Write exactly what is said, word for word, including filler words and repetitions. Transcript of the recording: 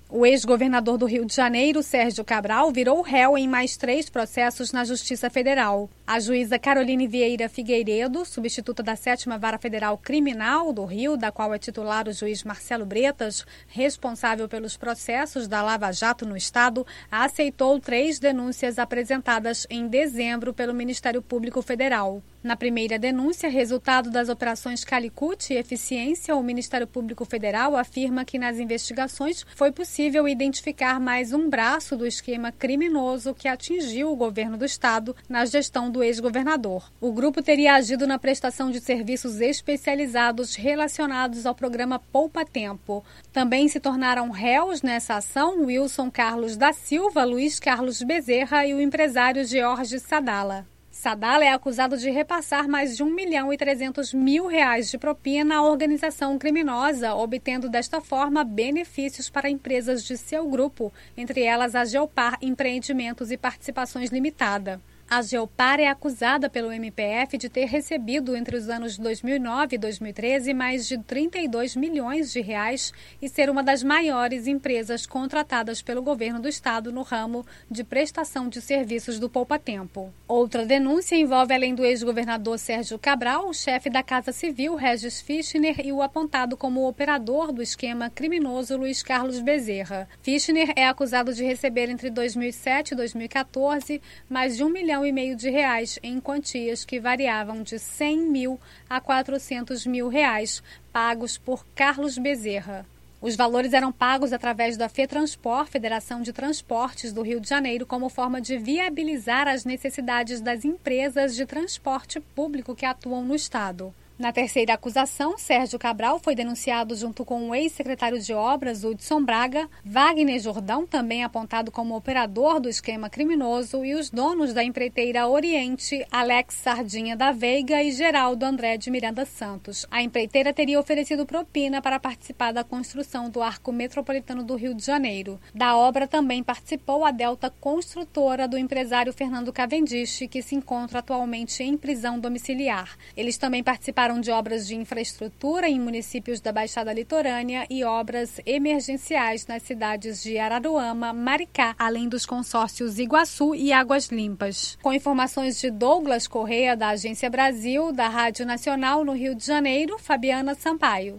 O ex-governador do Rio de Janeiro, Sérgio Cabral, virou réu em mais três processos na Justiça Federal. A juíza Caroline Vieira Figueiredo, substituta da sétima Vara Federal Criminal do Rio, da qual é titular o juiz Marcelo Bretas, responsável pelos processos da Lava Jato no Estado, aceitou três denúncias apresentadas em dezembro pelo Ministério Público Federal. Na primeira denúncia, resultado das operações Calicut e Eficiência, o Ministério Público Federal afirma que nas investigações foi possível identificar mais um braço do esquema criminoso que atingiu o governo do Estado na gestão do ex-governador. O grupo teria agido na prestação de serviços especializados relacionados ao programa Poupa Tempo. Também se tornaram réus nessa ação Wilson Carlos da Silva, Luiz Carlos Bezerra e o empresário George Sadala. Sadala é acusado de repassar mais de um milhão e trezentos mil reais de propina à organização criminosa, obtendo desta forma benefícios para empresas de seu grupo, entre elas a Geopar Empreendimentos e Participações Limitada. A Geopar é acusada pelo M P F de ter recebido entre os anos dois mil e nove e dois mil e treze mais de trinta e dois milhões de reais e ser uma das maiores empresas contratadas pelo governo do estado no ramo de prestação de serviços do Poupa Tempo. Outra denúncia envolve, além do ex-governador Sérgio Cabral, o chefe da Casa Civil, Regis Fischner, e o apontado como operador do esquema criminoso Luiz Carlos Bezerra. Fischner é acusado de receber entre dois mil e sete e dois mil e quatorze mais de um milhão e meio de reais em quantias que variavam de cem mil a quatrocentos mil reais, pagos por Carlos Bezerra. Os valores eram pagos através da FETranspor, Federação de Transportes do Rio de Janeiro, como forma de viabilizar as necessidades das empresas de transporte público que atuam no estado. Na terceira acusação, Sérgio Cabral foi denunciado junto com o ex-secretário de Obras, Hudson Braga, Wagner Jordão, também apontado como operador do esquema criminoso, e os donos da empreiteira Oriente, Alex Sardinha da Veiga e Geraldo André de Miranda Santos. A empreiteira teria oferecido propina para participar da construção do Arco Metropolitano do Rio de Janeiro. Da obra também participou a Delta Construtora do empresário Fernando Cavendish, que se encontra atualmente em prisão domiciliar. Eles também participaram de obras de infraestrutura em municípios da Baixada Litorânea e obras emergenciais nas cidades de Araruama, Maricá, além dos consórcios Iguaçu e Águas Limpas. Com informações de Douglas Correia, da Agência Brasil, da Rádio Nacional no Rio de Janeiro, Fabiana Sampaio.